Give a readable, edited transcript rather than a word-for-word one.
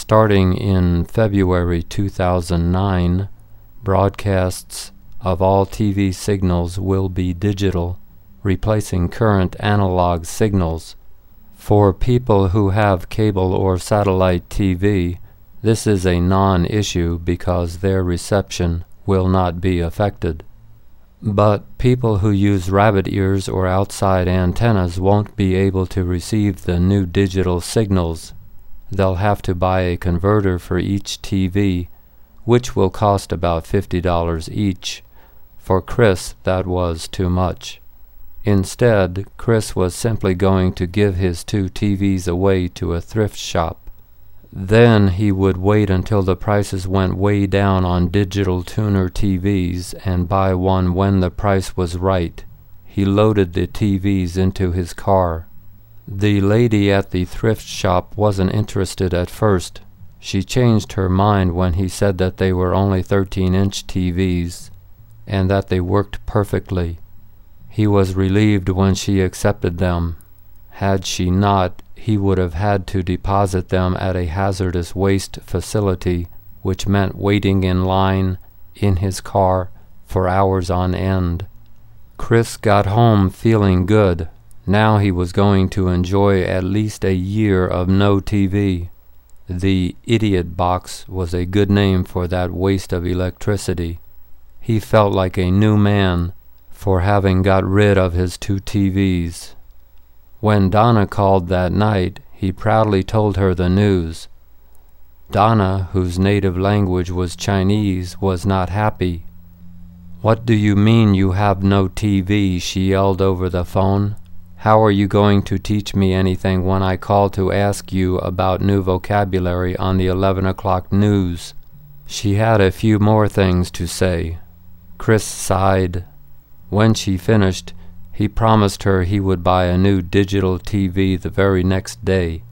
Starting in February 2009, broadcasts of all TV signals will be digital, replacing current analog signals. For people who have cable or satellite TV, this is a non-issue because their reception will not be affected. But people who use rabbit ears or outside antennas won't be able to receive the new digital signals. They'll have to buy a converter for each TV, which will cost about $50 each. For Chris, that was too much. Instead, Chris was simply going to give his 2 TVs away to a thrift shop. Then he would wait until the prices went way down on digital tuner TVs and buy one when the price was right. He loaded the TVs into his car. The lady at the thrift shop wasn't interested at first. She changed her mind when he said that they were only 13-inch TVs and that they worked perfectly. He was relieved when she accepted them. Had she not, he would have had to deposit them at a hazardous waste facility, which meant waiting in line in his car for hours on end. Chris got home feeling good. Now he was going to enjoy at least a year of no TV. The idiot box was a good name for that waste of electricity. He felt like a new man for having got rid of his 2 TVs. When Donna called that night, he proudly told her the news. Donna, whose native language was Chinese, was not happy. "What do you mean you have no TV?" she yelled over the phone. "How are you going to teach me anything when I call to ask you about new vocabulary on the 11 o'clock news?" She had a few more things to say. Chris sighed. When she finished, he promised her he would buy a new digital TV the very next day.